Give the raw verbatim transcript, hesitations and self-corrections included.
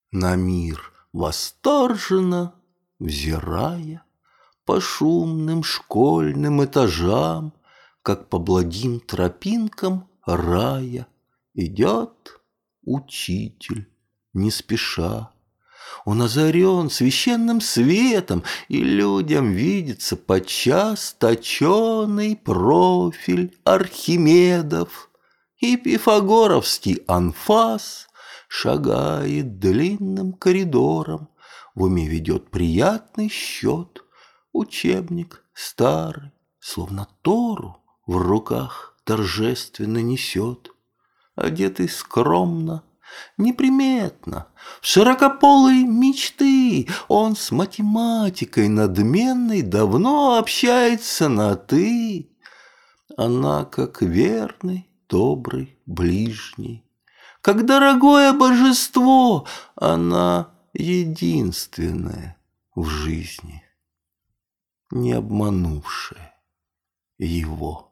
на мир восторженно взирая по шумным школьным этажам, как по благим тропинкам рая идет учитель не спеша. Он озарен священным светом, и людям видится подчас точеный профиль Архимедов, и пифагоровский анфас шагает длинным коридором, в уме ведет приятный счет. Учебник старый, словно Тору, в руках торжественно несет. Одетый скромно, неприметно, в широкополые мечты, он с математикой надменной давно общается на «ты». Она как верный, добрый ближний, как дорогое божество, она единственная в жизни, не обманувшая его.